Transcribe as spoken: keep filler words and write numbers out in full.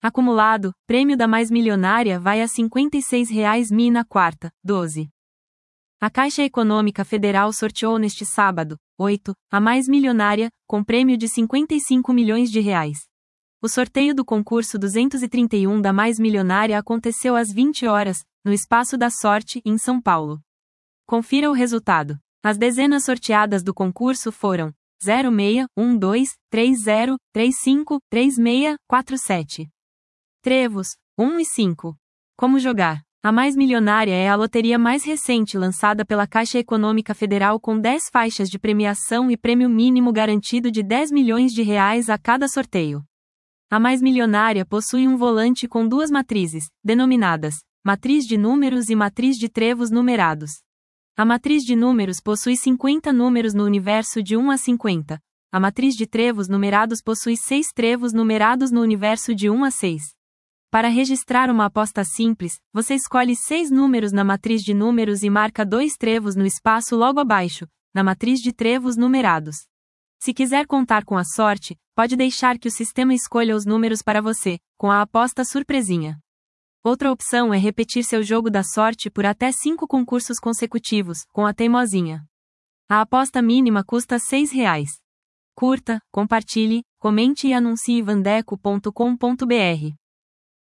Acumulado, prêmio da Mais Milionária vai a cinquenta e seis reais mil na quarta, doze. A Caixa Econômica Federal sorteou neste sábado, oito, a Mais Milionária, com prêmio de cinquenta e cinco milhões de reais. O sorteio do concurso duzentos e trinta e um da Mais Milionária aconteceu às vinte horas, no Espaço da Sorte, em São Paulo. Confira o resultado. As dezenas sorteadas do concurso foram zero seis, um dois, três zero, três cinco, três seis, quatro sete. Trevos, um e cinco. Como jogar? A Mais Milionária é a loteria mais recente lançada pela Caixa Econômica Federal com dez faixas de premiação e prêmio mínimo garantido de dez milhões de reais a cada sorteio. A Mais Milionária possui um volante com duas matrizes, denominadas matriz de números e matriz de trevos numerados. A matriz de números possui cinquenta números no universo de um a cinquenta. A matriz de trevos numerados possui seis trevos numerados no universo de um a seis. Para registrar uma aposta simples, você escolhe seis números na matriz de números e marca dois trevos no espaço logo abaixo, na matriz de trevos numerados. Se quiser contar com a sorte, pode deixar que o sistema escolha os números para você, com a aposta surpresinha. Outra opção é repetir seu jogo da sorte por até cinco concursos consecutivos, com a teimosinha. A aposta mínima custa seis reais. Curta, compartilhe, comente e anuncie vandeco ponto com ponto br.